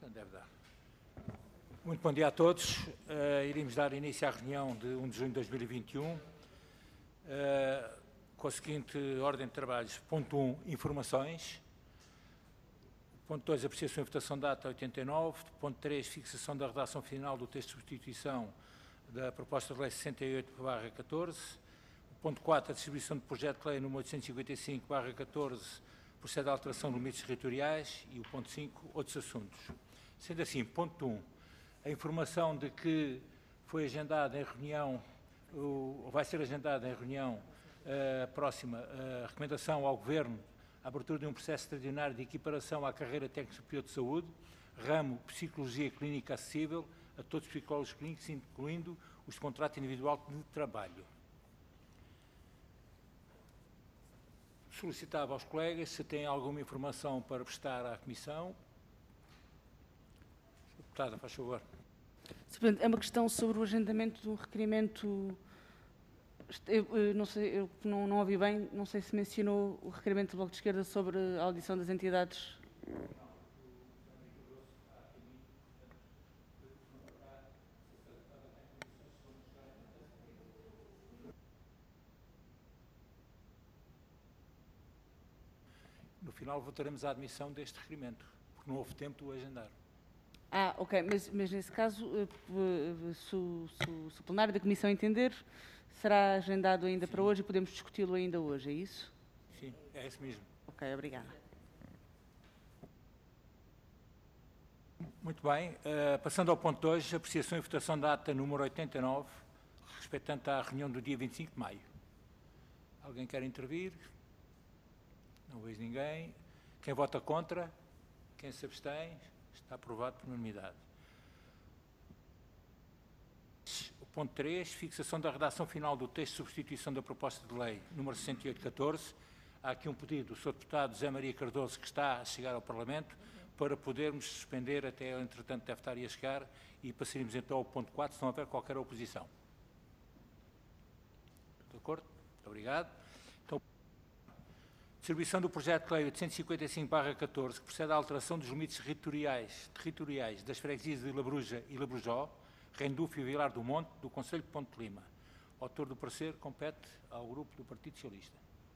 Deve dar. Muito bom dia a todos. Iríamos dar início à reunião de 1 de junho de 2021, com a seguinte ordem de trabalhos. Ponto 1, informações. Ponto 2, apreciação e votação da ata 89. Ponto 3, fixação da redação final do texto de substituição da proposta de lei 68/14. Ponto 4, a distribuição do projeto de lei número 855/14, procede à alteração de limites territoriais. E o ponto 5, outros assuntos. Sendo assim, ponto 1, a informação de que foi agendada em reunião, vai ser agendada em reunião próxima, a recomendação ao Governo, a abertura de um processo extraordinário de equiparação à carreira técnica superior de saúde, ramo Psicologia Clínica Acessível, a todos os psicólogos clínicos, incluindo os de contrato individual de trabalho. Solicitava aos colegas se têm alguma informação para prestar à Comissão. Deputada, faz favor. É uma questão sobre o agendamento do requerimento. Eu não sei, eu não ouvi bem, não sei se mencionou o requerimento do Bloco de Esquerda sobre a audição das entidades. No final votaremos a admissão deste requerimento, porque não houve tempo de o agendar. Ok, mas nesse caso, se o plenário da Comissão entender, será agendado ainda para hoje e podemos discuti-lo ainda hoje, é isso? Sim, é isso mesmo. Ok, obrigada. Muito bem, passando ao ponto 2, apreciação e votação da ata número 89, respeitante à reunião do dia 25 de maio. Alguém quer intervir? Não vejo ninguém. Quem vota contra? Quem se abstém? Está aprovado por unanimidade. O ponto 3, fixação da redação final do texto de substituição da proposta de lei número 68/14. Há aqui um pedido do Sr. Deputado José Maria Cardoso, que está a chegar ao Parlamento, para podermos suspender, até ele, entretanto, deve estar a chegar, e passaremos então ao ponto 4, se não houver qualquer oposição. De acordo? Muito obrigado. Então, distribuição do projeto de lei 855/14, que procede à alteração dos limites territoriais das freguesias de Labruja e Labrujó, Rendufo e Vilar do Monte, do Concelho de Ponte de Lima. O autor do parecer compete ao Grupo do Partido Socialista.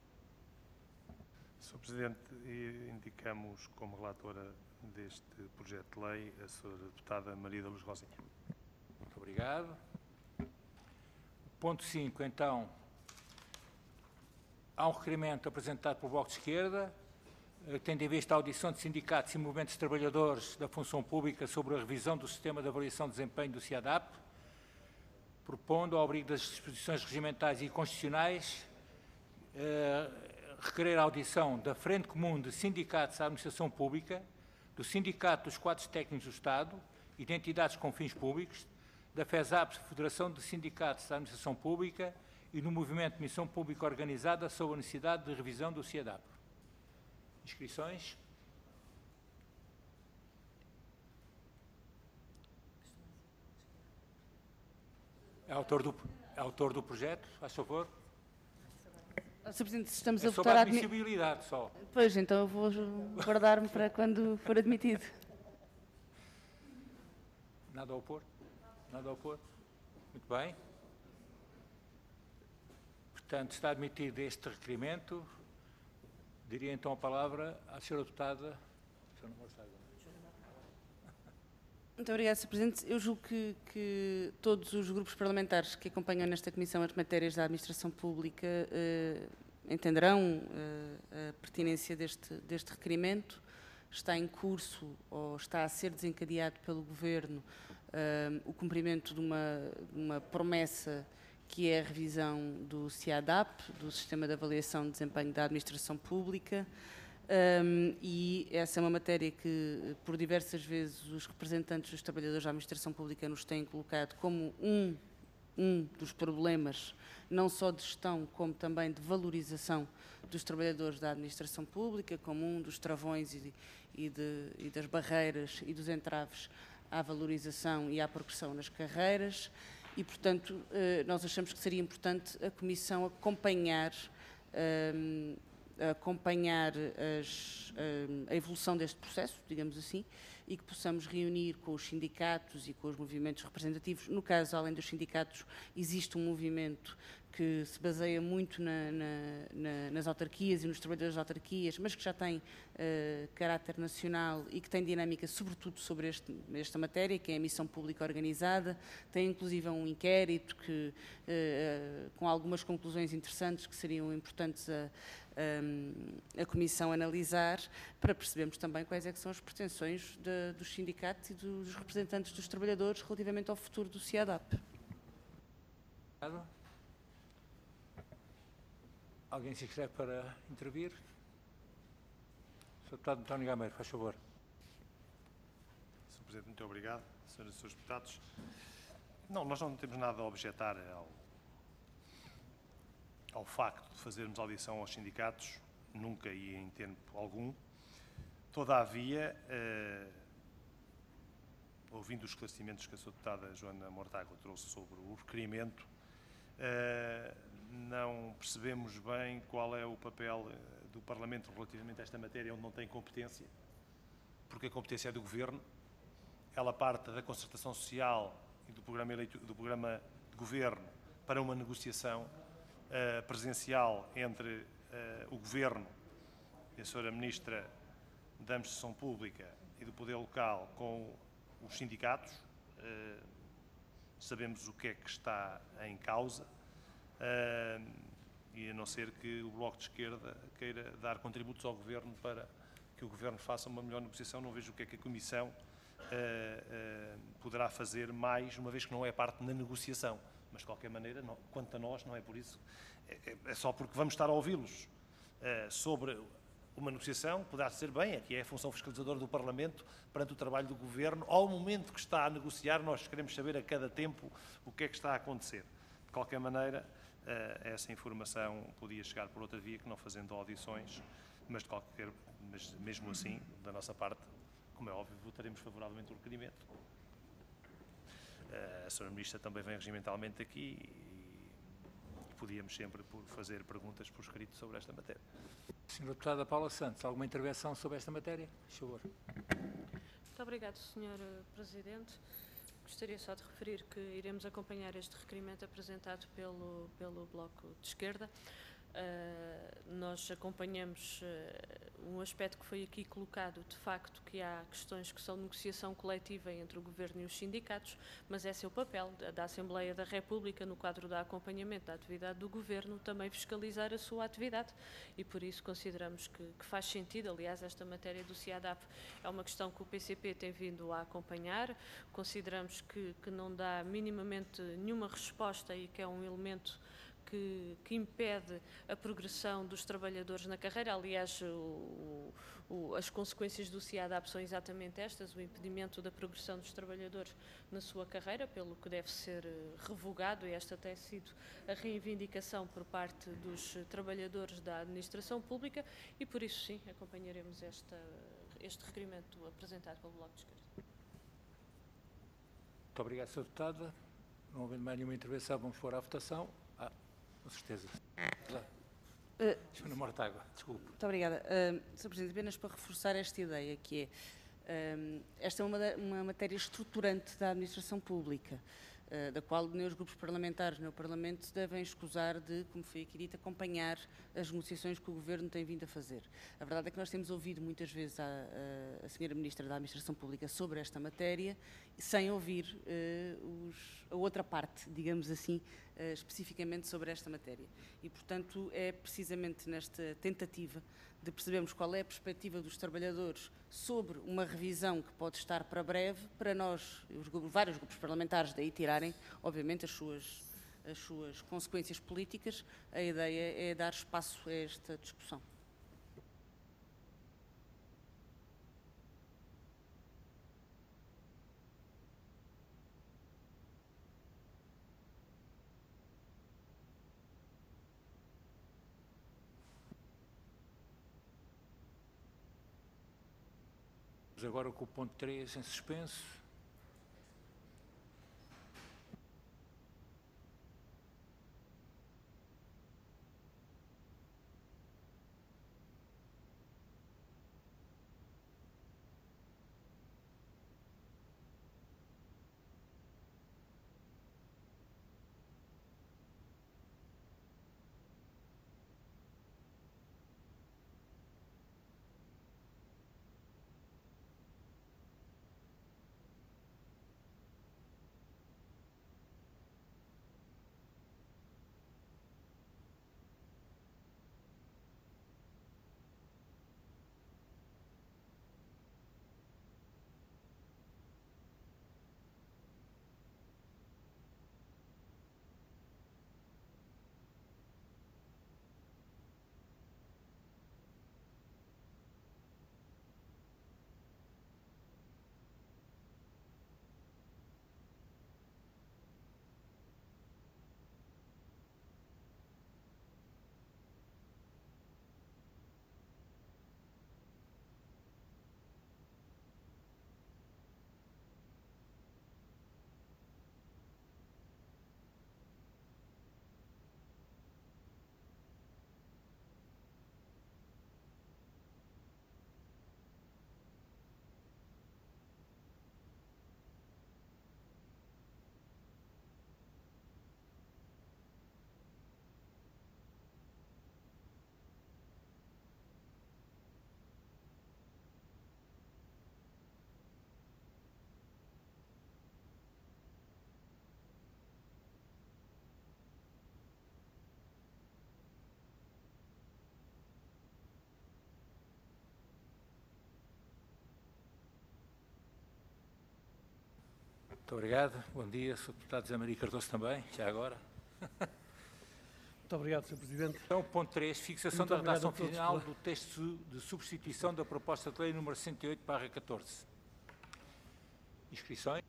Sr. Presidente, indicamos como relatora deste projeto de lei a Sra. Deputada Maria da Luz Rosinha. Muito obrigado. Ponto 5, então. Há um requerimento apresentado pelo Bloco de Esquerda, tendo em vista a audição de sindicatos e movimentos de trabalhadores da função pública sobre a revisão do sistema de avaliação de desempenho do CIADAP, propondo, ao abrigo das disposições regimentais e constitucionais, requerer a audição da Frente Comum de Sindicatos da Administração Pública, do Sindicato dos Quadros Técnicos do Estado e de entidades com fins públicos, da FESAP, Federação de Sindicatos da Administração Pública, e no movimento de missão pública organizada sobre a necessidade de revisão do CIADAP. Inscrições? É autor do projeto, faz favor. Sr. Presidente, se estamos É a sobre votar a admissibilidade só. Pois, então eu vou guardar-me para quando for admitido. Nada a opor? Nada a opor? Muito bem. Portanto, está admitido este requerimento. Diria então a palavra à Sra. Deputada. Muito obrigada, Sr. Presidente. Eu julgo que todos os grupos parlamentares que acompanham nesta Comissão as matérias da Administração Pública entenderão a pertinência deste requerimento. Está em curso, ou está a ser desencadeado pelo Governo, o cumprimento de uma promessa que é a revisão do CIADAP, do Sistema de Avaliação de Desempenho da Administração Pública, e essa é uma matéria que, por diversas vezes, os representantes dos trabalhadores da Administração Pública nos têm colocado como um dos problemas, não só de gestão, como também de valorização dos trabalhadores da Administração Pública, como um dos travões e das barreiras e dos entraves à valorização e à progressão nas carreiras. E, portanto, nós achamos que seria importante a Comissão acompanhar acompanhar a evolução deste processo, digamos assim, e que possamos reunir com os sindicatos e com os movimentos representativos. No caso, além dos sindicatos, existe um movimento que se baseia muito nas autarquias e nos trabalhadores das autarquias, mas que já tem caráter nacional e que tem dinâmica sobretudo sobre esta matéria, que é a missão pública organizada. Tem inclusive um inquérito com algumas conclusões interessantes que seriam importantes a Comissão analisar, para percebermos também quais é que são as pretensões dos sindicatos e dos representantes dos trabalhadores relativamente ao futuro do CIADAP. Alguém se inscreve para intervir? Sr. Deputado António Gameiro, faz favor. Sr. Presidente, muito obrigado. Senhoras e Srs. Deputados. Não, nós não temos nada a objetar ao facto de fazermos audição aos sindicatos, nunca e em tempo algum. Todavia, ouvindo os esclarecimentos que a Sra. Deputada Joana Mortágua trouxe sobre o requerimento, não percebemos bem qual é o papel do Parlamento relativamente a esta matéria onde não tem competência, porque a competência é do Governo. Ela parte da concertação social e do programa de Governo para uma negociação presencial entre o Governo e a Sra. Ministra da Administração Pública e do Poder Local com os sindicatos. Sabemos o que é que está em causa e a não ser que o Bloco de Esquerda queira dar contributos ao Governo para que o Governo faça uma melhor negociação, não vejo o que é que a Comissão poderá fazer mais, uma vez que não é parte na negociação. Mas, de qualquer maneira, não, quanto a nós, não é por isso. É só porque vamos estar a ouvi-los sobre uma negociação, poderá ser bem, aqui é a função fiscalizadora do Parlamento perante o trabalho do Governo. Ao momento que está a negociar, nós queremos saber a cada tempo o que é que está a acontecer. De qualquer maneira, essa informação podia chegar por outra via que não fazendo audições, mas mesmo assim, da nossa parte, como é óbvio, votaremos favoravelmente o requerimento. A Sra. Ministra também vem regimentalmente aqui e podíamos sempre fazer perguntas por escrito sobre esta matéria. Sra. Deputada Paula Santos, alguma intervenção sobre esta matéria? Por favor. Muito obrigado, Sr. Presidente. Gostaria só de referir que iremos acompanhar este requerimento apresentado pelo Bloco de Esquerda. Nós acompanhamos um aspecto que foi aqui colocado, de facto, que há questões que são negociação coletiva entre o Governo e os sindicatos, mas esse é o papel da Assembleia da República, no quadro do acompanhamento da atividade do Governo, também fiscalizar a sua atividade, e por isso consideramos que faz sentido. Aliás, esta matéria do CIADAP é uma questão que o PCP tem vindo a acompanhar, consideramos que não dá minimamente nenhuma resposta e que é um elemento que impede a progressão dos trabalhadores na carreira. Aliás, as consequências do CIADAP são exatamente estas: o impedimento da progressão dos trabalhadores na sua carreira, pelo que deve ser revogado, e esta tem sido a reivindicação por parte dos trabalhadores da administração pública, e por isso sim, acompanharemos este requerimento apresentado pelo Bloco de Esquerda. Muito obrigado, Sra. Deputada. Não havendo mais nenhuma intervenção, vamos pôr à votação. Com certeza. Joana Mortágua, desculpe. Muito obrigada. Sr. Presidente, apenas para reforçar esta ideia, que é, esta é uma matéria estruturante da administração pública, da qual nem os grupos parlamentares nem o Parlamento devem escusar de, como foi aqui dito, acompanhar as negociações que o Governo tem vindo a fazer. A verdade é que nós temos ouvido muitas vezes a Sra. Ministra da Administração Pública sobre esta matéria, sem ouvir a outra parte, digamos assim, especificamente sobre esta matéria. E, portanto, é precisamente nesta tentativa de percebermos qual é a perspectiva dos trabalhadores sobre uma revisão que pode estar para breve, para nós, vários grupos parlamentares, daí tirarem, obviamente, as suas consequências políticas. A ideia é dar espaço a esta discussão. Agora com o ponto 3 em suspenso. Muito obrigado. Bom dia, Sr. Deputado José Maria Cardoso também, já agora. Muito obrigado, Sr. Presidente. Então, ponto 3, fixação Muito da obrigado redação a todos final pela- do texto de substituição da proposta de lei número 108/14. Inscrições.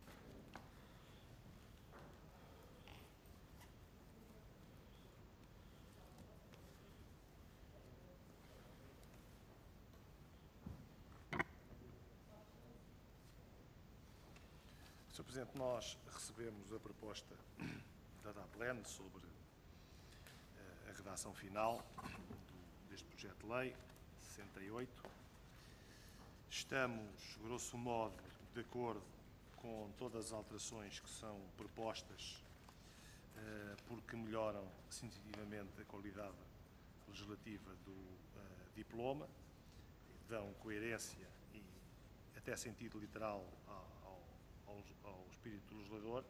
Sr. Presidente, nós recebemos a proposta da DAPLEN sobre a redação final deste projeto de lei 68. Estamos, grosso modo, de acordo com todas as alterações que são propostas, porque melhoram significativamente a qualidade legislativa do diploma, dão coerência e até sentido literal ao espírito legislador.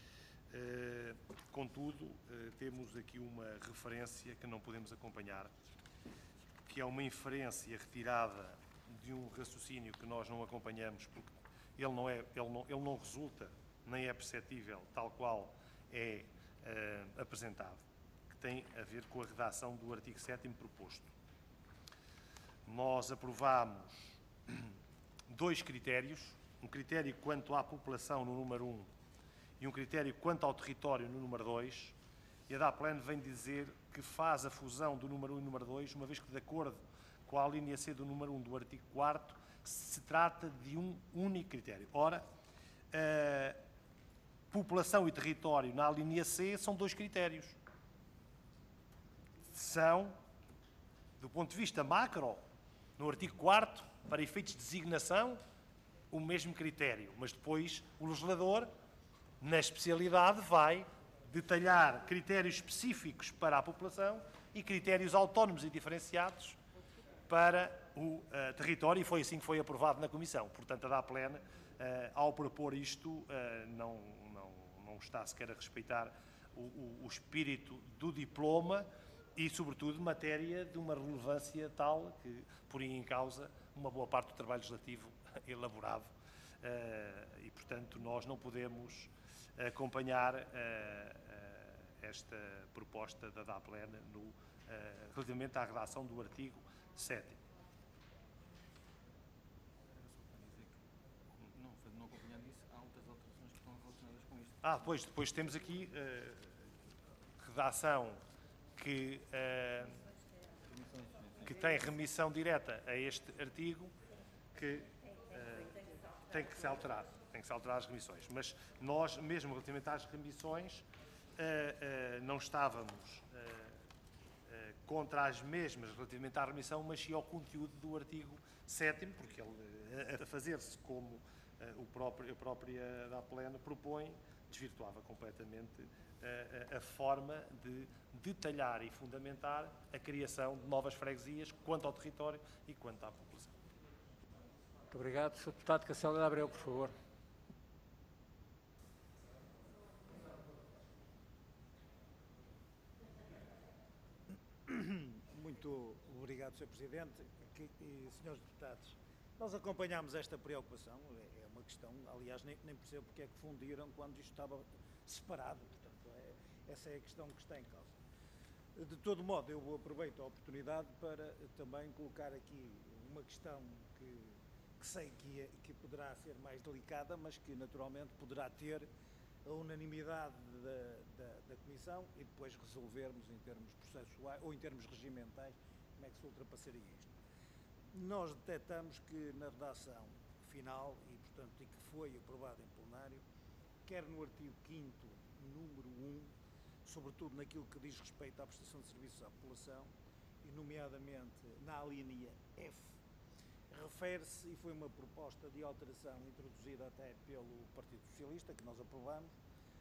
Contudo, temos aqui uma referência que não podemos acompanhar, que é uma inferência retirada de um raciocínio que nós não acompanhamos, porque ele não resulta, nem é perceptível tal qual é apresentado, que tem a ver com a redação do artigo 7º proposto. Nós aprovámos 2 critérios, um critério quanto à população no número 1 e um critério quanto ao território no número 2, e a DAPLEN vem dizer que faz a fusão do número 1 e número 2, uma vez que, de acordo com a linha C do número 1 do artigo 4º, se trata de um único critério. Ora, população e território na linha C são 2 critérios. São, do ponto de vista macro, no artigo 4º, para efeitos de designação, o mesmo critério, mas depois o legislador, na especialidade, vai detalhar critérios específicos para a população e critérios autónomos e diferenciados para o território, e foi assim que foi aprovado na Comissão. Portanto, a DAPLEN, ao propor isto, não está sequer a respeitar o espírito do diploma e, sobretudo, matéria de uma relevância tal que poria em causa uma boa parte do trabalho legislativo elaborado, e, portanto, nós não podemos acompanhar esta proposta da DAPLEN relativamente à redação do artigo 7º. Não acompanhando isso, há outras alterações que estão relacionadas com isto. Depois temos aqui redação que tem remissão direta a este artigo, que tem que se alterar. Tem que se alterar as remissões. Mas nós, mesmo relativamente às remissões, não estávamos contra as mesmas relativamente à remissão, mas sim ao conteúdo do artigo 7º, porque ele, a fazer-se como a própria DAPLEN propõe, desvirtuava completamente a forma de detalhar e fundamentar a criação de novas freguesias quanto ao território e quanto à população. Muito obrigado. Sr. Deputado Castelo de Abreu, por favor. Muito obrigado, Sr. Presidente e senhores deputados. Nós acompanhámos esta preocupação, é uma questão, aliás, nem percebo porque é que fundiram quando isto estava separado, portanto, essa é a questão que está em causa. De todo modo, eu aproveito a oportunidade para também colocar aqui uma questão que sei que poderá ser mais delicada, mas que naturalmente poderá ter a unanimidade da Comissão e depois resolvermos em termos processuais ou em termos regimentais como é que se ultrapassaria isto. Nós detectamos que na redação final e que foi aprovada em plenário, quer no artigo 5º, número 1, sobretudo naquilo que diz respeito à prestação de serviços à população, e nomeadamente na alínea F, refere-se, e foi uma proposta de alteração introduzida até pelo Partido Socialista, que nós aprovamos,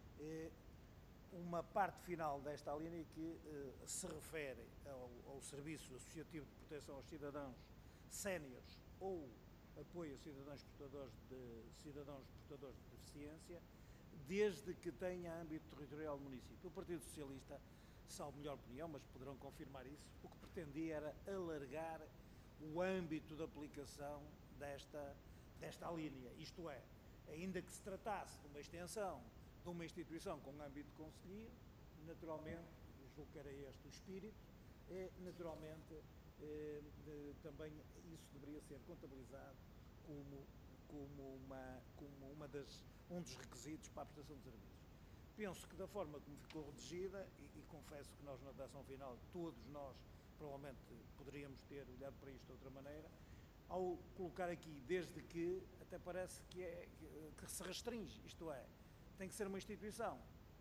uma parte final desta alínea que se refere ao Serviço Associativo de Proteção aos Cidadãos Séniores ou apoio a cidadãos portadores de deficiência, desde que tenha âmbito territorial do município. O Partido Socialista, salvo melhor opinião, mas poderão confirmar isso, o que pretendia era alargar o âmbito de aplicação desta alínea, isto é, ainda que se tratasse de uma extensão de uma instituição com âmbito de conselho, naturalmente, julgo que era este o espírito, naturalmente também isso deveria ser contabilizado como um dos requisitos para a prestação de serviços. Penso que da forma como ficou redigida, e confesso que nós na redação final, todos nós provavelmente poderíamos ter olhado para isto de outra maneira, ao colocar aqui, desde que, até parece que se restringe, isto é, tem que ser uma instituição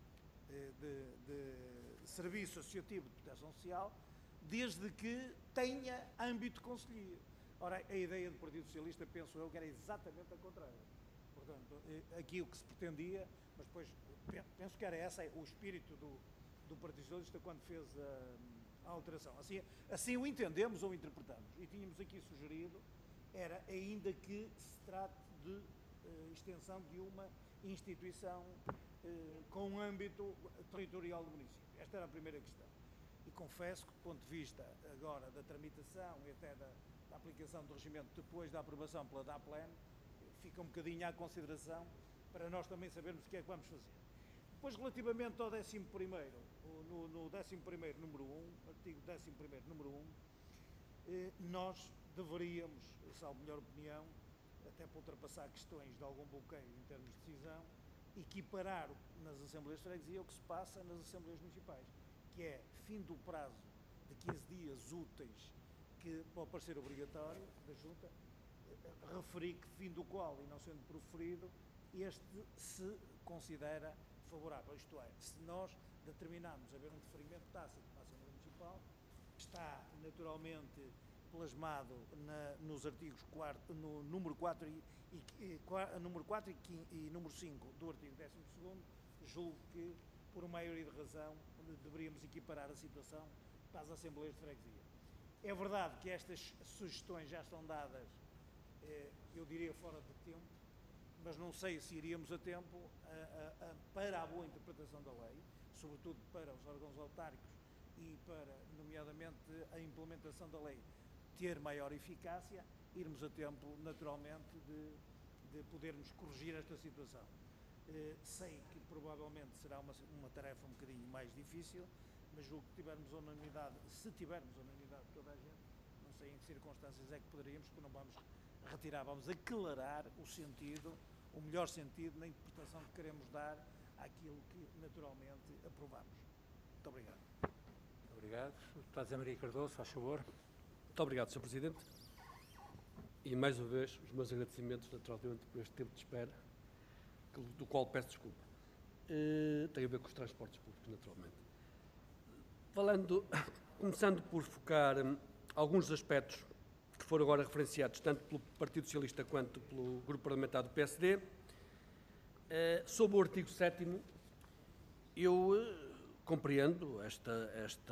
de serviço associativo de proteção social, desde que tenha âmbito de conselho. Ora, a ideia do Partido Socialista, penso eu, que era exatamente a contrária. Portanto, aqui o que se pretendia, mas depois penso que era esse o espírito do Partido Socialista quando fez a alteração. Assim o entendemos ou interpretamos. E tínhamos aqui sugerido, era ainda que se trate de extensão de uma instituição com um âmbito territorial do município. Esta era a primeira questão. E confesso que, do ponto de vista agora da tramitação e até da aplicação do regimento depois da aprovação pela DAPLAN, fica um bocadinho à consideração para nós também sabermos o que é que vamos fazer. Depois, relativamente ao 11º, no 11º número 1, artigo 11º número 1, nós deveríamos, salvo melhor opinião, até para ultrapassar questões de algum bloqueio em termos de decisão, equiparar nas Assembleias de Freguesia o que se passa nas Assembleias Municipais, que é fim do prazo de 15 dias úteis que pode parecer obrigatório da Junta, referi que fim do qual, e não sendo proferido, este se considera favorável, isto é, se nós determinarmos haver um deferimento tácito para a Assembleia Municipal, está naturalmente plasmado nos artigos 4, no número 4 número 4 e número 5 do artigo 12º, julgo que, por uma maioria de razão, deveríamos equiparar a situação para as Assembleias de Freguesia. É verdade que estas sugestões já estão dadas, eu diria fora de tempo, mas não sei se iríamos a tempo para a boa interpretação da lei, sobretudo para os órgãos autárquicos e para, nomeadamente, a implementação da lei ter maior eficácia, irmos a tempo, naturalmente, de podermos corrigir esta situação. Sei que provavelmente será uma tarefa um bocadinho mais difícil, mas julgo que tivermos unanimidade, se tivermos unanimidade de toda a gente, não sei em que circunstâncias é que poderíamos, porque não vamos retirar, vamos aclarar o sentido, o melhor sentido na interpretação que queremos dar àquilo que naturalmente aprovamos. Muito obrigado. Muito obrigado. O deputado José Maria Cardoso, faz favor. Muito obrigado, Sr. Presidente. E, mais uma vez, os meus agradecimentos, naturalmente, por este tempo de espera, do qual peço desculpa. Tem a ver com os transportes públicos, naturalmente. Começando por focar alguns aspectos que foram agora referenciados, tanto pelo Partido Socialista quanto pelo Grupo Parlamentar do PSD, sobre o artigo 7º, eu compreendo esta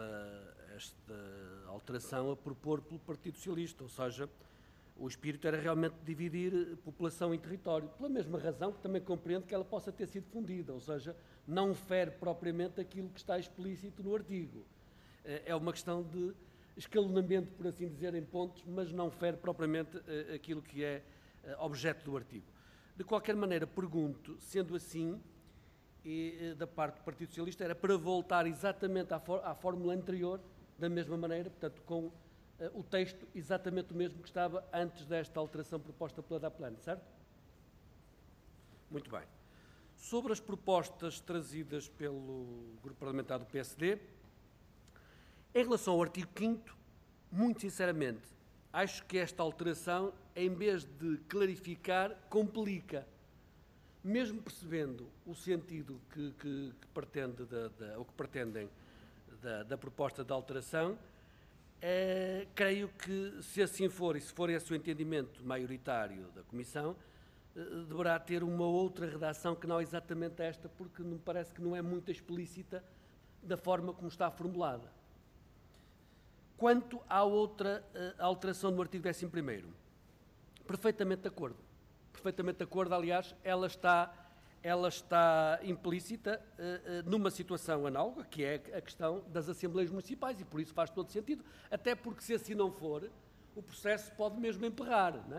alteração a propor pelo Partido Socialista, ou seja, o espírito era realmente dividir população em território, pela mesma razão que também compreendo que ela possa ter sido fundida, ou seja, não fere propriamente aquilo que está explícito no artigo. É uma questão de escalonamento, por assim dizer, em pontos, mas não fere propriamente aquilo que é objeto do artigo. De qualquer maneira, pergunto, sendo assim, e da parte do Partido Socialista, era para voltar exatamente à fórmula anterior, da mesma maneira, portanto, com o texto exatamente o mesmo que estava antes desta alteração proposta pela DAPLAN, certo? Muito bem. Sobre as propostas trazidas pelo Grupo Parlamentar do PSD, em relação ao artigo 5º, muito sinceramente, acho que esta alteração, em vez de clarificar, complica. Mesmo percebendo o sentido que pretende ou que pretendem da proposta de alteração, creio que, se assim for, e se for esse o entendimento maioritário da Comissão, deverá ter uma outra redação que não exatamente esta, porque me parece que não é muito explícita da forma como está formulada. Quanto à outra alteração do artigo 11º, perfeitamente de acordo. Perfeitamente de acordo, aliás, ela está implícita numa situação análoga, que é a questão das Assembleias Municipais, e por isso faz todo sentido, até porque, se assim não for, o processo pode mesmo emperrar, não é?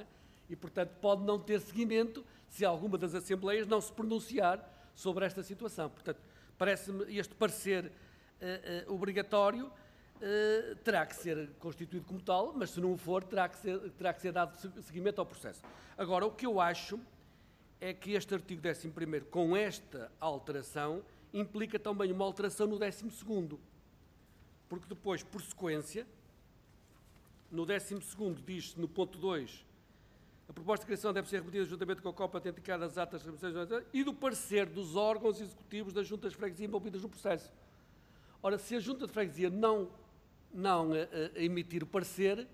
e, portanto, pode não ter seguimento se alguma das Assembleias não se pronunciar sobre esta situação. Portanto, parece-me este parecer obrigatório terá que ser constituído como tal, mas se não o for, terá que ser dado seguimento ao processo. Agora, o que eu acho é que este artigo 11º, com esta alteração, implica também uma alteração no 12º, porque depois, por sequência, no 12º diz-se, no ponto 2, a proposta de criação deve ser remetida juntamente com a cópia autenticada das atas e do parecer dos órgãos executivos das juntas de freguesia envolvidas no processo. Ora, se a junta de freguesia não emitir o parecer,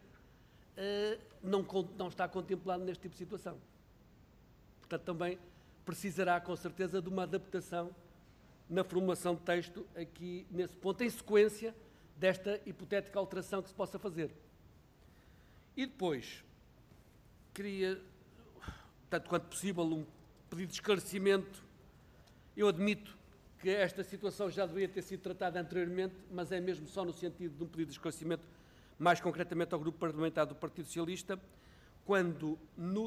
não está contemplado neste tipo de situação. Portanto, também precisará, com certeza, de uma adaptação na formulação de texto aqui nesse ponto, em sequência desta hipotética alteração que se possa fazer. E depois, queria, tanto quanto possível, um pedido de esclarecimento. Eu admito que esta situação já deveria ter sido tratada anteriormente, mas é mesmo só no sentido de um pedido de esclarecimento, mais concretamente ao Grupo Parlamentar do Partido Socialista, quando no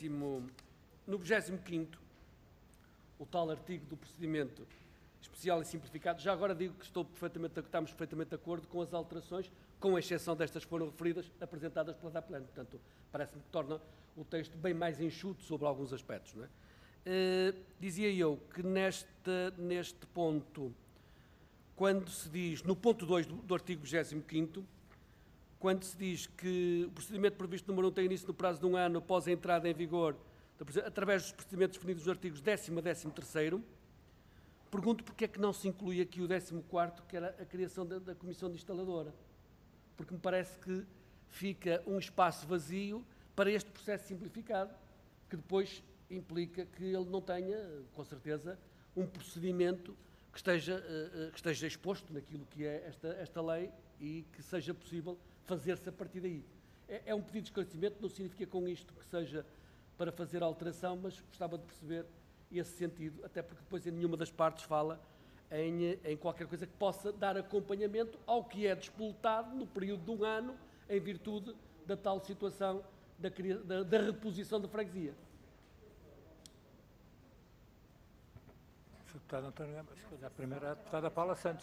25º, o tal artigo do procedimento especial e simplificado, já agora digo que estamos perfeitamente de acordo com as alterações, com exceção destas que foram referidas, apresentadas pela DAPLAN. Portanto, parece-me que torna o texto bem mais enxuto sobre alguns aspectos, não é? Dizia eu que neste ponto, quando se diz, no ponto 2 do artigo 25º, quando se diz que o procedimento previsto no número 1 tem início no prazo de 1 ano após a entrada em vigor, através dos procedimentos definidos nos artigos 10º a 13º, pergunto porque é que não se inclui aqui o 14º, que era a criação da comissão instaladora, porque me parece que fica um espaço vazio para este processo simplificado, que depois implica que ele não tenha, com certeza, um procedimento que esteja exposto naquilo que é esta lei e que seja possível fazer-se a partir daí. É um pedido de esclarecimento, não significa com isto que seja para fazer alteração, mas gostava de perceber esse sentido, até porque depois em nenhuma das partes fala em qualquer coisa que possa dar acompanhamento ao que é despoletado no período de 1 ano, em virtude da tal situação da reposição da freguesia. Sr. Deputado António Gama, a primeira é a deputada Paula Santos.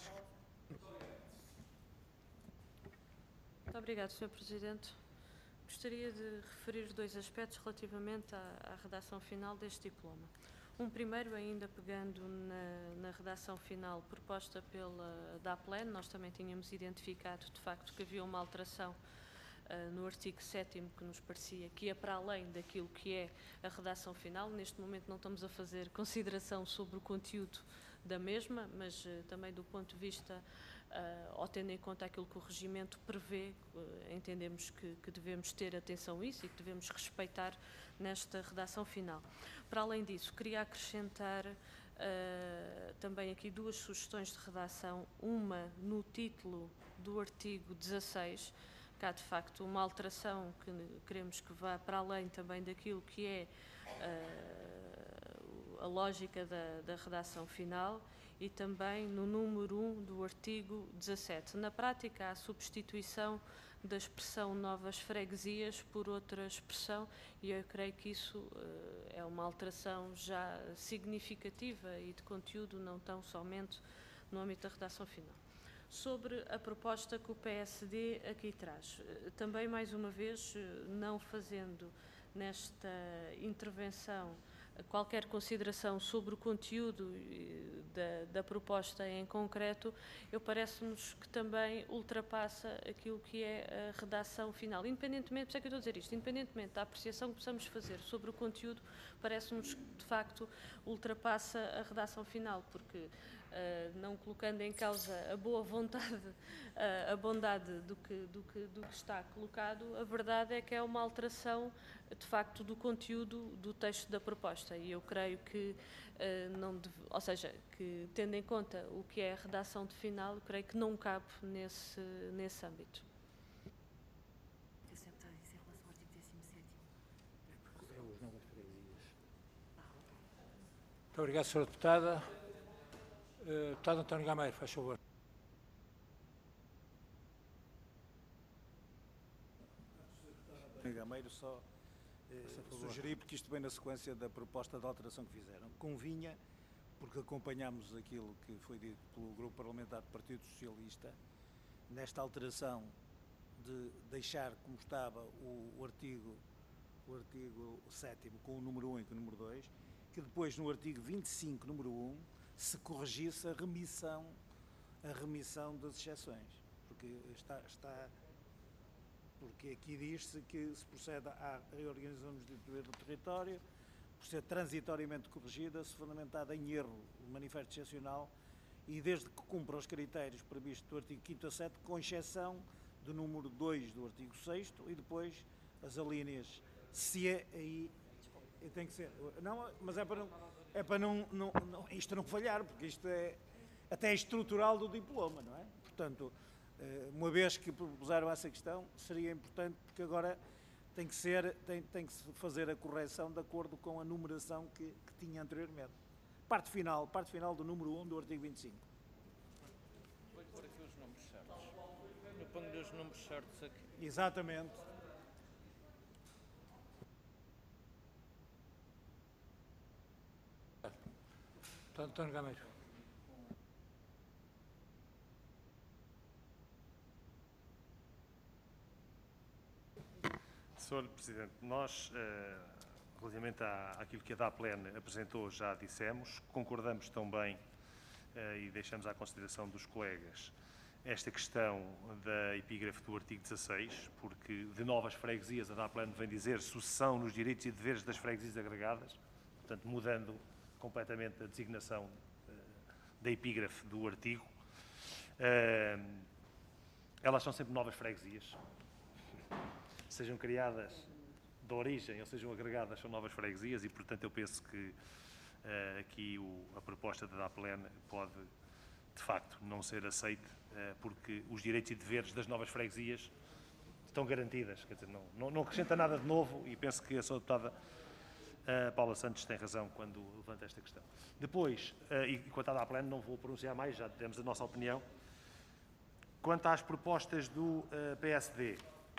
Muito obrigado, Sr. Presidente. Gostaria de referir 2 aspectos relativamente à redação final deste diploma. Um primeiro, ainda pegando na redação final proposta pela DAPLAN, nós também tínhamos identificado, de facto, que havia uma alteração no artigo 7º que nos parecia que ia para além daquilo que é a redação final. Neste momento não estamos a fazer consideração sobre o conteúdo da mesma, mas também do ponto de vista, ou tendo em conta aquilo que o regimento prevê, entendemos que devemos ter atenção a isso e que devemos respeitar nesta redação final. Para além disso, queria acrescentar também aqui 2 sugestões de redação, uma no título do artigo 16, que há de facto uma alteração que queremos que vá para além também daquilo que é a lógica da redação final, e também no número 1 do artigo 17. Na prática, há a substituição da expressão novas freguesias por outra expressão, e eu creio que isso é uma alteração já significativa e de conteúdo, não tão somente no âmbito da redação final. Sobre a proposta que o PSD aqui traz, também mais uma vez, não fazendo nesta intervenção qualquer consideração sobre o conteúdo da proposta em concreto, parece-nos que também ultrapassa aquilo que é a redação final. Independentemente, por isso é que eu estou a dizer isto, independentemente da apreciação que possamos fazer sobre o conteúdo, parece-nos que, de facto, ultrapassa a redação final, porque não colocando em causa a boa vontade, a bondade do que está colocado, a verdade é que é uma alteração, de facto, do conteúdo do texto da proposta, e eu creio que, ou seja, que tendo em conta o que é a redação de final, creio que não cabe nesse âmbito. Muito obrigado, Sra. Deputada. Deputado António Gameiro, faz favor. Gameiro, só Sugeri, porque isto vem na sequência da proposta de alteração que fizeram. Convinha, porque acompanhámos aquilo que foi dito pelo Grupo Parlamentar do Partido Socialista, nesta alteração de deixar como estava o artigo 7º com o número 1 e com o número 2, que depois no artigo 25, número 1, se corrigisse a remissão das exceções. Porque aqui diz-se que se procede à reorganização do território, por ser transitoriamente corrigida, se fundamentada em erro do manifesto excepcional e desde que cumpra os critérios previstos do artigo 5º a 7, com exceção do número 2 do artigo 6º e depois as alíneas se é aí tem que ser. Não, mas é para não isto não falhar, porque isto é até estrutural do diploma, não é? Portanto, uma vez que propuseram essa questão, seria importante, porque agora tem que se fazer a correção de acordo com a numeração que tinha anteriormente. Parte final do número 1 do artigo 25. Vou pôr aqui os números certos. Eu ponho-lhe os números certos aqui. Exatamente. António Gameiro. Sr. Presidente, nós, relativamente àquilo que a DAPLEN apresentou, já dissemos, concordamos também e deixamos à consideração dos colegas esta questão da epígrafe do artigo 16, porque de novas freguesias a DAPLEN vem dizer sucessão nos direitos e deveres das freguesias agregadas, portanto mudando completamente a designação da epígrafe do artigo. Elas são sempre novas freguesias, sejam criadas de origem ou sejam agregadas, são novas freguesias e, portanto, eu penso que aqui a proposta da DAPLEN pode, de facto, não ser aceita, porque os direitos e deveres das novas freguesias estão garantidas, quer dizer, não acrescenta nada de novo e penso que a sua deputada Paula Santos tem razão quando levanta esta questão. Depois, e quanto à DAPLEN, não vou pronunciar mais, já temos a nossa opinião. Quanto às propostas do PSD,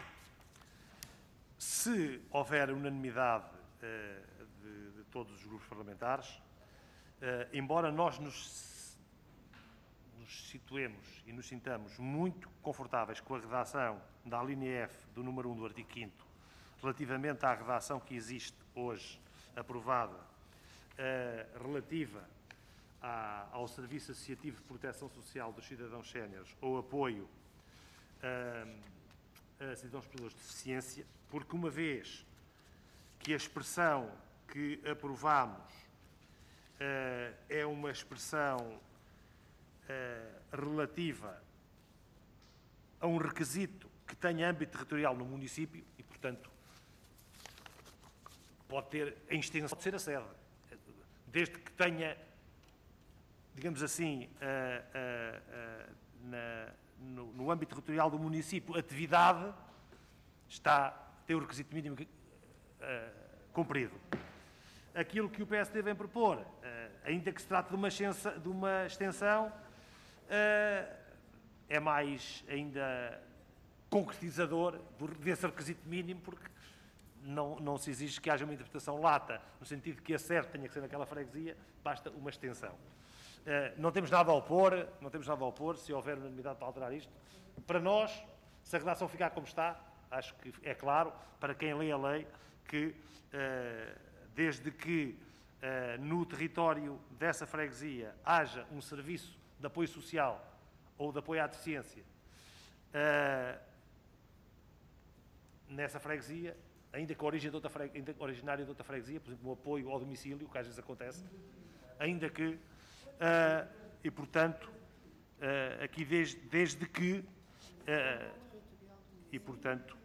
se houver unanimidade de todos os grupos parlamentares, embora nós nos situemos e nos sintamos muito confortáveis com a redação da alínea F do número 1 do artigo 5º, relativamente à redação que existe hoje, aprovada, relativa ao Serviço Associativo de Proteção Social dos Cidadãos Séniores ou apoio a cidadãos portadores de deficiência, porque uma vez que a expressão que aprovamos é uma expressão relativa a um requisito que tenha âmbito territorial no município e, portanto, pode ter a extensão, pode ser a sede, desde que tenha, digamos assim, no âmbito territorial do município, atividade tem o requisito mínimo cumprido. Aquilo que o PSD vem propor, ainda que se trate de uma extensão, é mais ainda concretizador desse requisito mínimo, porque não se exige que haja uma interpretação lata, no sentido que a sede tenha que ser naquela freguesia, basta uma extensão. Não temos nada a opor, se houver unanimidade para alterar isto. Para nós, se a redação ficar como está, acho que é claro, para quem lê a lei, que desde que no território dessa freguesia haja um serviço de apoio social ou de apoio à deficiência, nessa freguesia, ainda que originário de outra freguesia, por exemplo, o apoio ao domicílio, que às vezes acontece, ainda que e, portanto, aqui desde que e, portanto,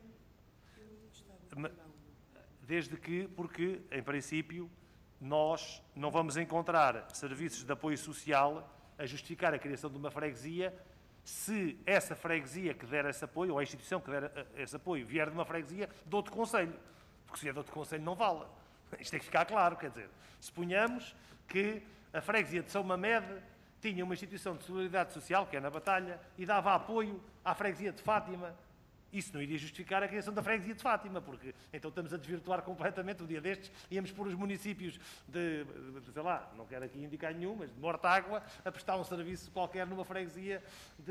porque, em princípio, nós não vamos encontrar serviços de apoio social a justificar a criação de uma freguesia se essa freguesia que der esse apoio, ou a instituição que der esse apoio, vier de uma freguesia de outro concelho. Porque se vier de outro concelho não vale. Isto tem que ficar claro, quer dizer, suponhamos que a freguesia de São Mamede tinha uma instituição de solidariedade social, que é na Batalha, e dava apoio à freguesia de Fátima, Isso não iria justificar a criação da freguesia de Fátima, porque então estamos a desvirtuar completamente. Um dia destes íamos por os municípios sei lá, não quero aqui indicar nenhum, mas de Mortágua, a prestar um serviço qualquer numa freguesia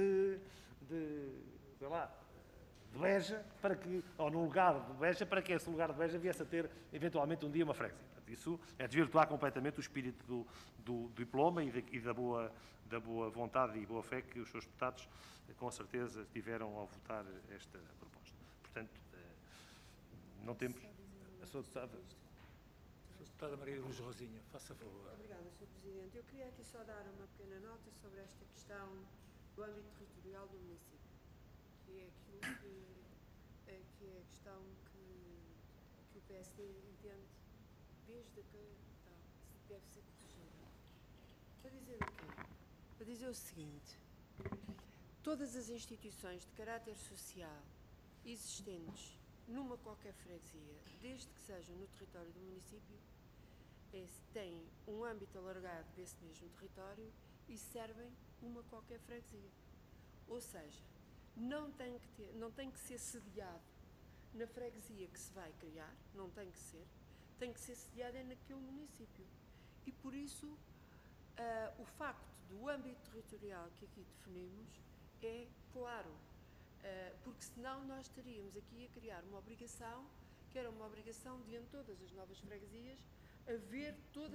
sei lá, de Beja, ou num lugar de Beja, para que esse lugar de Beja viesse a ter, eventualmente, um dia uma freguesia. Portanto, isso é desvirtuar completamente o espírito do diploma e da boa vontade e boa fé que os seus deputados, com certeza, tiveram ao votar esta proposta. Portanto, não temos... A sua Deputada Maria Luz Rosinha, faça favor. Obrigada, Sr. Presidente. Eu queria aqui só dar uma pequena nota sobre esta questão do âmbito territorial do município, que é aquilo que é a questão que o PSD entende desde que deve ser corrigida. Para dizer o quê? Para dizer o seguinte: todas as instituições de caráter social existentes numa qualquer freguesia, desde que sejam no território do município, têm um âmbito alargado desse mesmo território e servem uma qualquer freguesia. Ou seja, não tem que ser sediado na freguesia que se vai criar, não tem que ser sediado naquele município. E por isso, o facto do âmbito territorial que aqui definimos é claro, porque senão nós estaríamos aqui a criar uma obrigação, que era uma obrigação de, em todas as novas freguesias, haver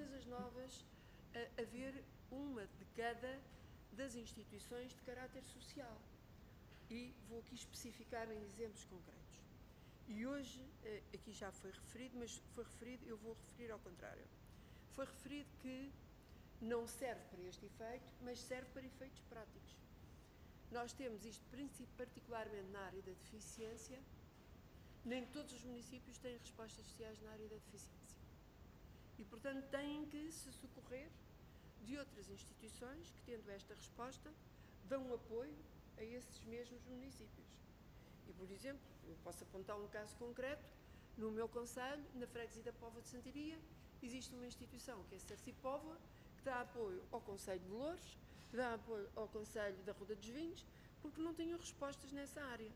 uma de cada das instituições de caráter social. E vou aqui especificar em exemplos concretos. E hoje, aqui já foi referido, mas eu vou referir ao contrário. Foi referido que não serve para este efeito, mas serve para efeitos práticos. Nós temos isto particularmente na área da deficiência. Nem todos os municípios têm respostas sociais na área da deficiência. E, portanto, têm que se socorrer de outras instituições que, tendo esta resposta, dão apoio a esses mesmos municípios. E, por exemplo, eu posso apontar um caso concreto. No meu concelho, na freguesia da Póvoa de Santiria, existe uma instituição que é a Cerci Póvoa, que dá apoio ao concelho de Loures, que dá apoio ao concelho da Ruda dos Vinhos, porque não tinham respostas nessa área.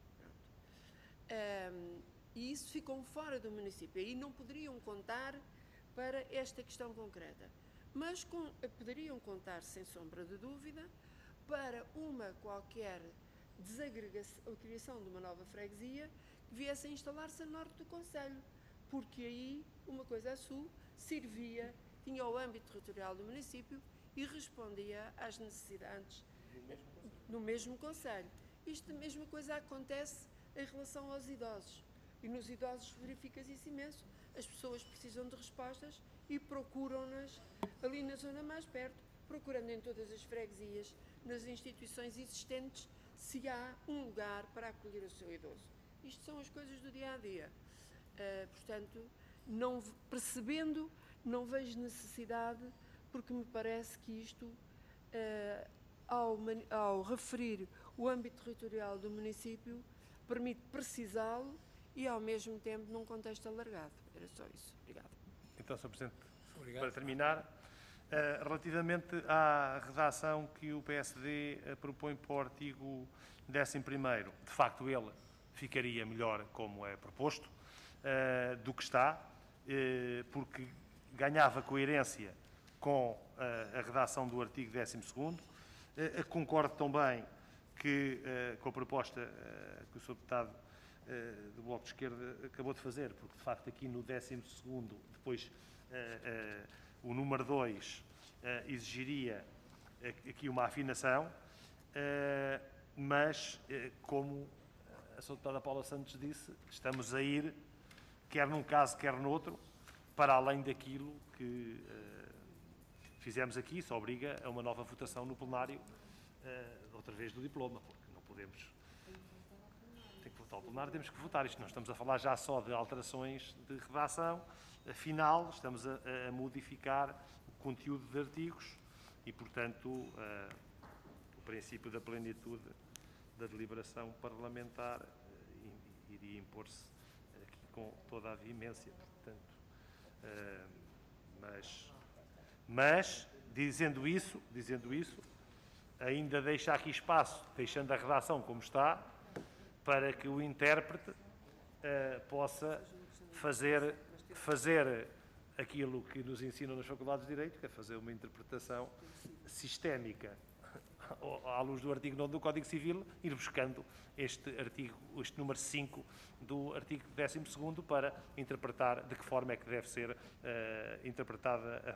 E isso ficou fora do município. Aí não poderiam contar para esta questão concreta. Mas poderiam contar, sem sombra de dúvida, para uma qualquer desagregação, a criação de uma nova freguesia que viesse a instalar-se a norte do concelho, porque aí uma coisa a sul servia, tinha o âmbito territorial do município e respondia às necessidades no mesmo concelho. Isto, a mesma coisa acontece em relação aos idosos. E nos idosos verifica-se isso imenso. As pessoas precisam de respostas e procuram-nas ali na zona mais perto, procurando em todas as freguesias, nas instituições existentes, se há um lugar para acolher o seu idoso. Isto são as coisas do dia-a-dia. Portanto, não percebendo, não vejo necessidade, porque me parece que isto, ao referir o âmbito territorial do município, permite precisá-lo e, ao mesmo tempo, num contexto alargado. Era só isso. Obrigada. Então, Sr. Presidente, Obrigado. para terminar, relativamente à redação que o PSD propõe para o artigo 11º, de facto ele ficaria melhor como é proposto do que está, porque ganhava coerência com a redação do artigo 12º. Concordo também com a proposta que o Sr. Deputado do Bloco de Esquerda acabou de fazer, porque de facto aqui no 12º, depois o número 2 exigiria aqui uma afinação, mas como a Sra. Deputada Paula Santos disse, estamos a ir, quer num caso, quer no outro, para além daquilo que fizemos aqui. Isso obriga a uma nova votação no plenário, outra vez do diploma, porque não podemos... Tem que votar o plenário, temos que votar. Isto não estamos a falar já só de alterações de redação final, estamos a modificar o conteúdo de artigos e, portanto, o princípio da plenitude da deliberação parlamentar iria impor-se aqui com toda a veemência. Portanto, mas dizendo isso, ainda deixa aqui espaço, deixando a redação como está, para que o intérprete possa fazer aquilo que nos ensinam nas faculdades de Direito, que é fazer uma interpretação sistémica à luz do artigo 9 do Código Civil, ir buscando este número 5 do artigo 12º para interpretar de que forma é que deve ser interpretada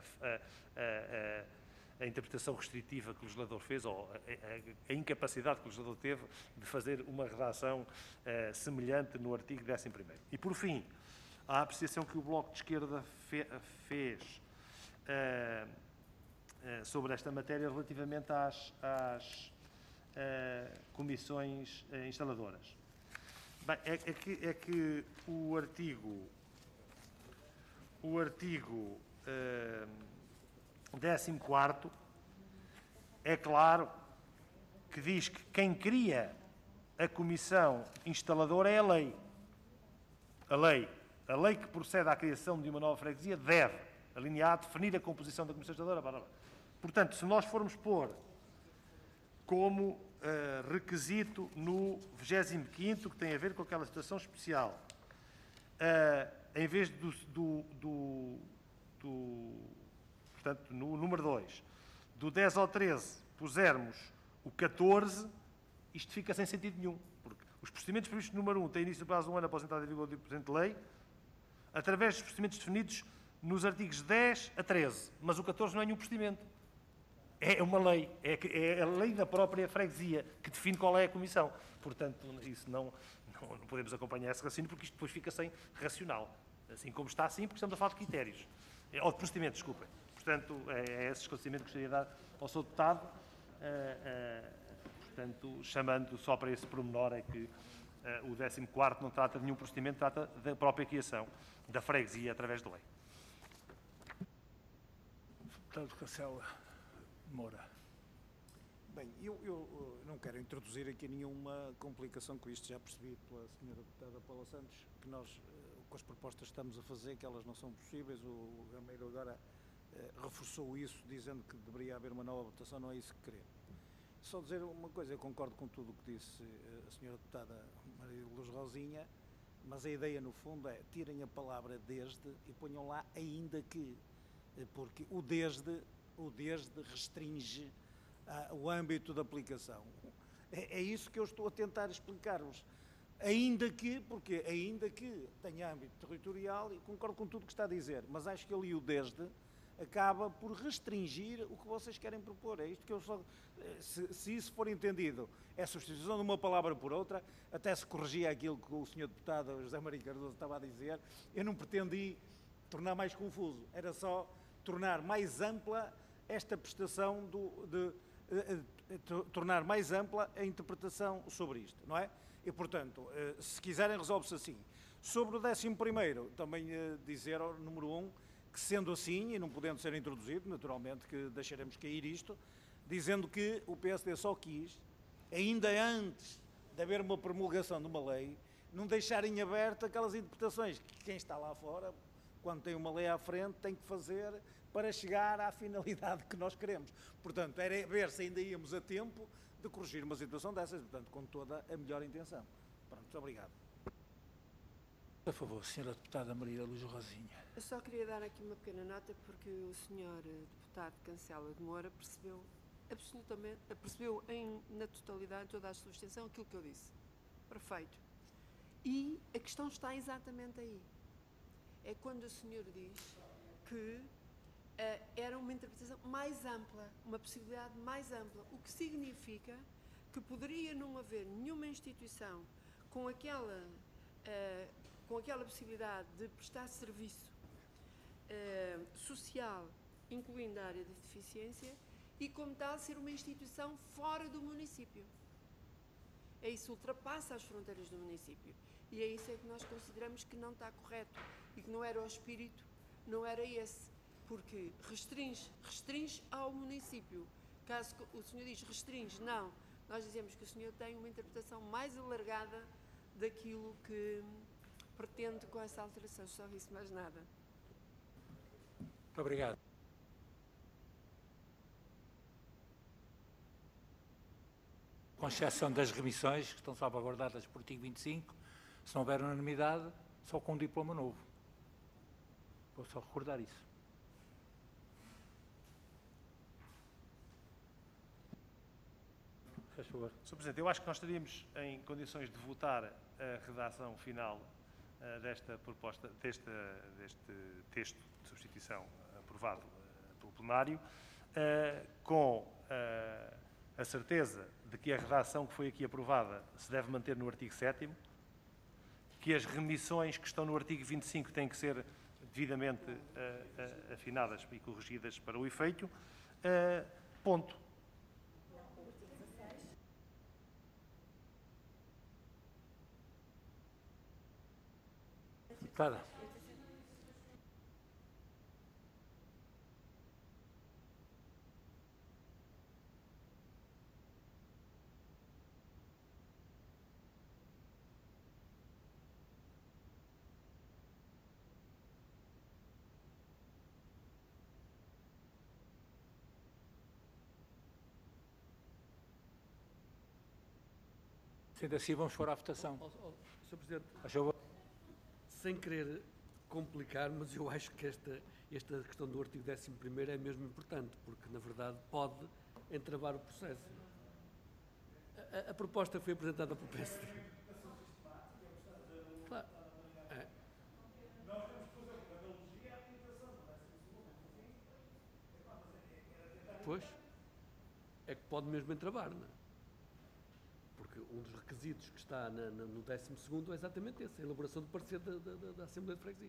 a interpretação restritiva que o legislador fez, ou a incapacidade que o legislador teve de fazer uma redação semelhante no artigo 11º. E, por fim, a apreciação que o Bloco de Esquerda fez sobre esta matéria relativamente às comissões instaladoras. Bem, é que o artigo 14º é claro que diz que quem cria a comissão instaladora é a lei. A lei que procede à criação de uma nova freguesia deve, alinear, definir a composição da comissão instaladora. Blá, blá, blá. Portanto, se nós formos pôr como requisito no 25º, que tem a ver com aquela situação especial, em vez portanto, no número 2, do 10 ao 13, pusermos o 14, isto fica sem sentido nenhum, porque os procedimentos previstos no número 1 têm início no prazo de um ano após a entrada em vigor do presente lei, através dos procedimentos definidos nos artigos 10 a 13, mas o 14 não é nenhum procedimento. É uma lei, é a lei da própria freguesia que define qual é a comissão. Portanto, isso não podemos acompanhar esse raciocínio, porque isto depois fica sem racional. Assim como está assim, porque estamos a falar de critérios. Ou de procedimentos, desculpem. Portanto, é esse esclarecimento que gostaria de dar ao Sr. Deputado. Portanto, chamando só para esse pormenor, é que o 14º não trata de nenhum procedimento, trata da própria criação da freguesia através de lei. Deputado Cancela Moura. Bem, eu não quero introduzir aqui nenhuma complicação com isto, já percebi pela Sra. Deputada Paula Santos que nós, com as propostas que estamos a fazer, que elas não são possíveis. O Gameiro agora reforçou isso, dizendo que deveria haver uma nova votação, não é isso que queremos. Só dizer uma coisa, eu concordo com tudo o que disse a Sra. Deputada Maria de Luz Rosinha, mas a ideia no fundo é, tirem a palavra desde e ponham lá ainda que, porque o desde restringe o âmbito de aplicação. É isso que eu estou a tentar explicar-vos. Ainda que, porque ainda que tenha âmbito territorial, e concordo com tudo o que está a dizer, mas acho que ali o desde acaba por restringir o que vocês querem propor. É isto que eu só... Se isso for entendido, é a substituição de uma palavra por outra, até se corrigia aquilo que o Sr. Deputado José Maria Cardoso estava a dizer, eu não pretendi tornar mais confuso, era só tornar mais ampla esta prestação tornar mais ampla a interpretação sobre isto, não é? E, portanto, se quiserem, resolve-se assim. Sobre o 11º, também dizer ao número 1, que sendo assim, e não podendo ser introduzido, naturalmente que deixaremos cair isto, dizendo que o PSD só quis, ainda antes de haver uma promulgação de uma lei, não deixarem aberto aquelas interpretações que quem está lá fora, quando tem uma lei à frente, tem que fazer para chegar à finalidade que nós queremos. Portanto, era ver se ainda íamos a tempo de corrigir uma situação dessas, portanto, com toda a melhor intenção. Pronto, muito obrigado. Por favor, Sra. Deputada Maria Luz Rosinha. Eu só queria dar aqui uma pequena nota, porque o Sr. Deputado Cancela de Moura percebeu na totalidade, toda a sua extensão, aquilo que eu disse. Perfeito. E a questão está exatamente aí. É quando o senhor diz que era uma interpretação mais ampla, uma possibilidade mais ampla, o que significa que poderia não haver nenhuma instituição com aquela possibilidade de prestar serviço social, incluindo a área de deficiência, e como tal ser uma instituição fora do município. Isso ultrapassa as fronteiras do município. E é isso que nós consideramos que não está correto e que não era o espírito, não era esse. Porque restringe ao município. Caso o senhor diz restringe, não. Nós dizemos que o senhor tem uma interpretação mais alargada daquilo que pretende com essa alteração. Só isso, mais nada. Muito obrigado. com exceção das remissões, que estão salvaguardadas por artigo 25, se não houver unanimidade, só com um diploma novo. Vou só recordar isso. Faz favor. Sr. Presidente, eu acho que nós estaríamos em condições de votar a redação final desta proposta, deste texto de substituição aprovado pelo plenário, com a certeza de que a redação que foi aqui aprovada se deve manter no artigo 7º, que as remissões que estão no artigo 25 têm que ser devidamente afinadas e corrigidas para o efeito. Ponto. Deputada. Sendo assim, vamos pôr à votação. Sr. Presidente, Faz favor. sem querer complicar, mas eu acho que esta questão do artigo 11º é mesmo importante, porque, na verdade, pode entravar o processo. A proposta foi apresentada pelo PSD. Claro. É. Pois, é que pode mesmo entravar, não é? Porque um dos requisitos que está no 12º é exatamente esse, a elaboração do parecer da Assembleia de Freguesia.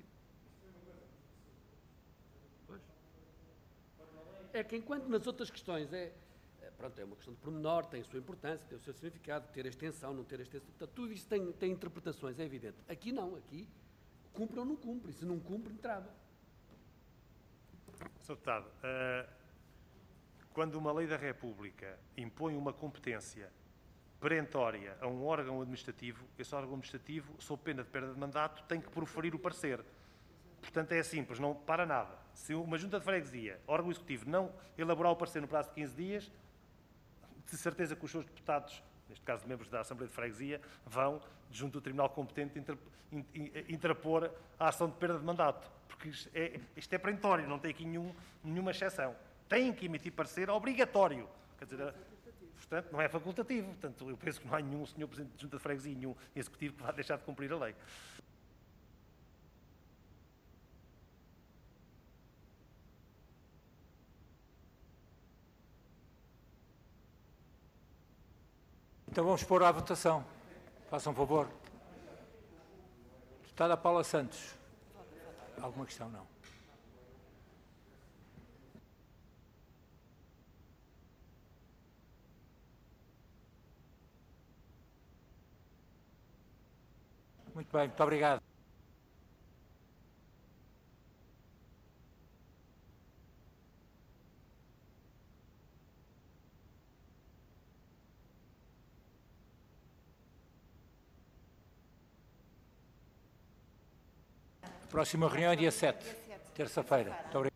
Pois. É que enquanto nas outras questões pronto, é uma questão de pormenor, tem a sua importância, tem o seu significado, ter extensão, não ter extensão, portanto, tudo isso tem interpretações, é evidente. Aqui não, aqui cumpre ou não cumpre, e se não cumpre, entrava. Sr. Deputado, quando uma lei da República impõe uma competência perentória a um órgão administrativo, esse órgão administrativo, sob pena de perda de mandato, tem que proferir o parecer. Portanto, é simples, não para nada. Se uma junta de freguesia, órgão executivo, não elaborar o parecer no prazo de 15 dias, de certeza que os seus deputados, neste caso membros da Assembleia de Freguesia, vão, junto do Tribunal competente, interpor a ação de perda de mandato. Porque isto é perentório, não tem aqui nenhuma exceção. Têm que emitir parecer obrigatório. Quer dizer, portanto, não é facultativo. Portanto, eu penso que não há nenhum senhor Presidente de Junta de Freguesia, nenhum Executivo que vá deixar de cumprir a lei. Então vamos pôr à votação. Façam um favor. Deputada Paula Santos. Alguma questão? Não. Muito bem, muito obrigado. Próxima reunião é dia 7, terça-feira. Muito obrigado.